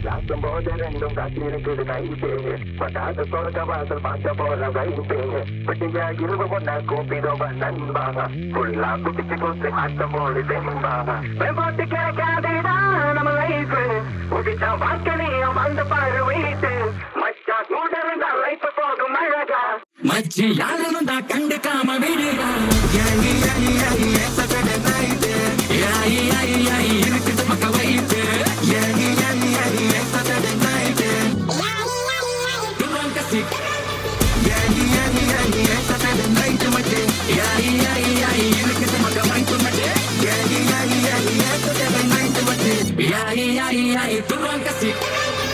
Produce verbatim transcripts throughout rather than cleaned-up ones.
ஜாக்கும் போது ரெண்டும் காட்சி இருக்குது கைட்டு பட்டாசு தொடக்க வாசல் பார்க்க போற வைட்டு பட்டியா இருபது பொண்ணா கூப்பிடும் நண்பாக ஃபுல்லா குடிச்சு குத்து ஆட்டம் போடு தெம்பாக போட்டு கிடைக்காதேடா நம்ம லைஃப் புதிச்சா வாக்கலையும் வந்து பாரு வீட்டு மச்சா கூட இருந்தா லைஃப் போகும் அழகா மச்சி யாரும் தான் கண்டுக்காம விடுடா யாயி யாயி யாயி ஏசக்கட நைட்டு யாயி யாயி யாயி இருக்குது மக்க வைத்து யாயி யாயி யாயி ஏசக்கட நைட்டு துவங்க சிக் யாயி யாயி யாயி ஏசக்கட நைட்டு மச்சி யாயி யாயி யாயி இருக்குது மக்க வைத்து மச்சி யாயி யாயி யாயி ஏசக்கட நைட்டு மச்சி யாயி யாயி யாயி துவங்க சிக்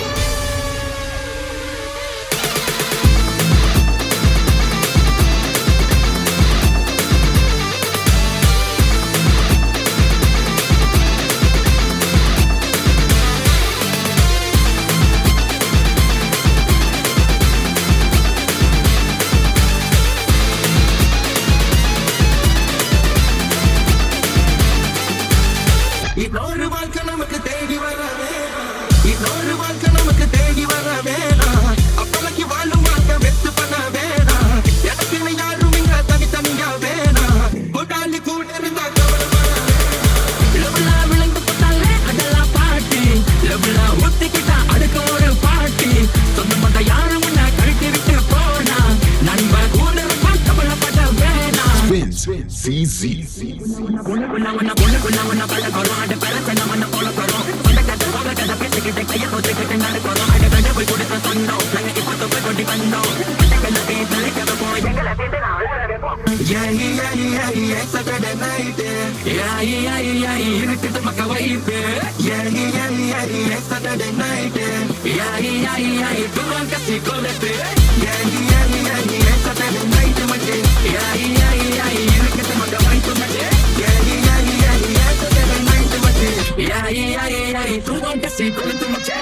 இன்னொரு வாழ்க்கை நமக்கு தேடி வர வேணாம் இன்னொரு வாழ்க்கை நமக்கு தேடி வர வேணாம் அப்பளைக்கு வாழும் வாழ்க்கை வெத்து பண்ண வேணாம் எனக்கு யாரும் இங்க தனித்தனியா வேணாம் கூட்டாளி கூட இருந்தா கவலைப்பட லவ்லா விளைந்து போட்டாலே அதெல்லாம் பாட்டி லவ்லா ஒத்திக்கிட்டா அடுக்க ஒரு பாட்டி சொந்த மந்த யாரும் உன்னை கழட்டி விட்டு போனா நண்ப கூட இருந்தா கவலைப்பட வேணாம் C Z பொண்ணு பொண்ணா ஒன்னா பொண்ணு பொண்ணா ஒன்னா பல கரும் அட பல பண்ண மண்ண போல கரும் சொந்த கதை போக கதை பேசிக்கிட்டு கைய போட்டுக்கிட்டு நடக்கிறோம் அட கதை போய் கொடுத்த சொந்தம் நாங்க இப்போ தொகை கொட்டி வந்தோம் அட்டக்கல்ல பேசலை கதை போய் எங்களை பேசி நான் வைப்போம் யாயி யாயி யாயி ஏசக்கட நைட்டு யாயி யாயி யாயி இருக்குது மக்க வைப்பு யாயி யாயி யாயி ஏசக்கட நைட்டு யாயி யாயி யாயி துவங்க சிக்கோலத்து யாயி யாயி யாயி ஏசக்கட நைட்டு மச்சி யாயி யாயி யாயி இருக்குது மக்க வைப்பு மச்சி யாயி யாயி யாயி ஏசக்கட நைட்டு மச்சி யாயி யாயி யாயி துவங்க சிக்கோலத்து மச்சி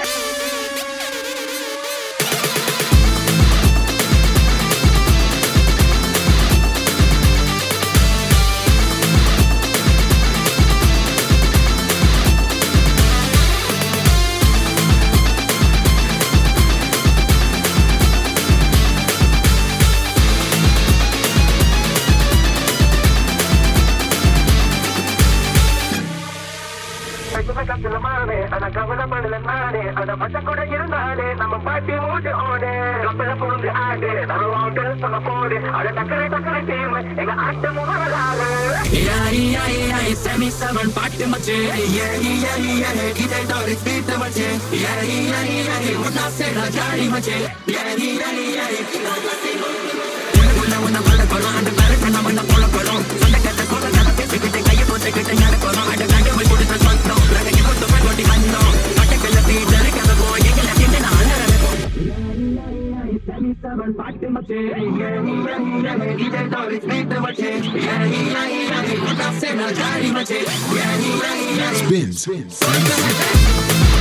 ஆனா கவலைப்படல நானே அத பச்சை கூட இருந்தாலே நம்ம பாட்டி மூட்டு ஓடு கப்பல பொருந்து ஆடு தருவாங்க சொல்ல போடு அத டக்கரை டக்கரை டீம் எங்க ஆட்டமும் வரலாறு யாயி யாயி யாயி seventy-seven பாட்டு மச்சி யாயி யாயி யாயி இதே டாரி ஸ்பீட் மச்சி யாயி யாயி யாயி உன்னா சேரா ஜாடி மச்சி யாயி யாயி யாயி உன்ன உன்ன பல கரும் அட பல பண்ண மண்ண போல கரும் சொந்த கதை போல கதை பேசிக்கிட்டு கைய போட்டுக்கிட்டு நடக்கிறோம் அட கண்டை போய் கொடுத்த சொந்தம் நாங்க இப்போ தொகை கொட்டி வந்தோம் அட்டக்கல்ல பேசலை கதை போய் எங்களை சேர்ந்து நான் வைப்போம் seventy-seven பாட்டு மச்சி யாயி யாயி யாயி இதே டாரி ஸ்பீட் மச்சி யாயி யாயி யாயி உன்னா சேரா ஜாடி மச்சி யாயி யாயி யாயி Spins.